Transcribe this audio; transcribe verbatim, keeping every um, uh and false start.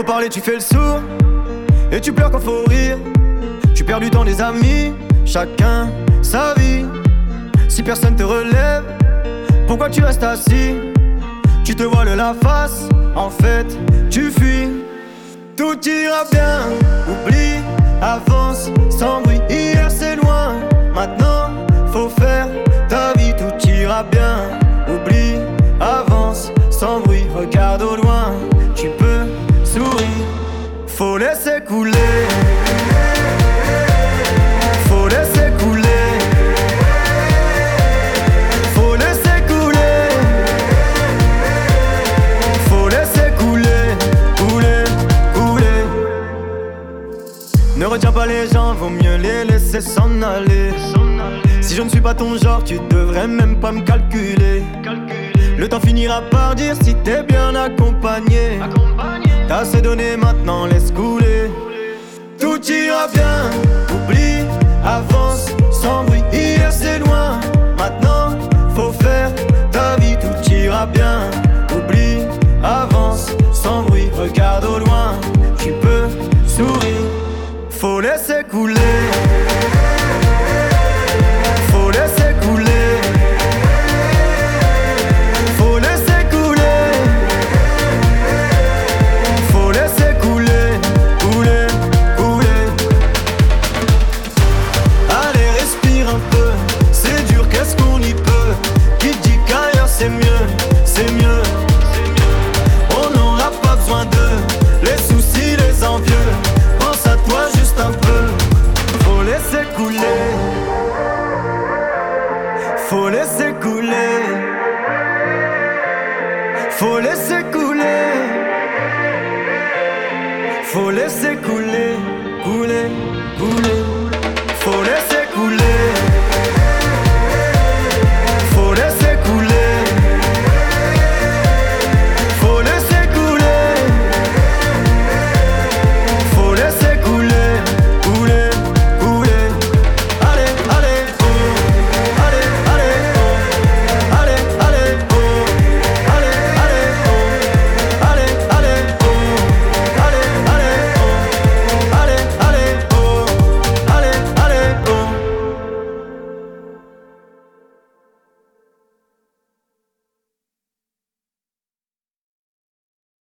parler, tu fais le sourd. Et tu pleures quand faut rire. Tu perds du temps des amis, chacun sa vie. Si personne te relève, pourquoi tu restes assis? Tu te voiles la face, en fait tu fuis. Tout ira bien, oublie, avance sans bruit. Hier c'est loin, maintenant faut faire ta vie. Tout ira bien, oublie, avance sans bruit. Regarde au loin, tu peux sourire. Faut laisser couler. Faut laisser couler. Faut laisser couler. Faut laisser couler. Couler, couler. Ne retiens pas les gens, vaut mieux les laisser s'en aller. Si je ne suis pas ton genre, tu devrais même pas me calculer. Le temps finira par dire si t'es bien accompagné. T'as assez donné, maintenant laisse couler. Tout ira bien, oublie, avance sans bruit. Hier c'est loin, maintenant faut faire ta vie. Tout ira bien, oublie, avance sans bruit. Regarde au loin, tu peux sourire. Faut laisser couler. Faut laisser couler. Faut laisser couler. Faut laisser couler, couler, couler. Allez, respire un peu. C'est dur, qu'est-ce qu'on y peut? Qui dit qu'ailleurs c'est mieux, c'est mieux. On n'aura pas besoin d'eux, les soucis, les envieux. Pense à toi juste un peu. Faut laisser couler. Faut laisser couler. Faut laisser couler. Faut laisser couler.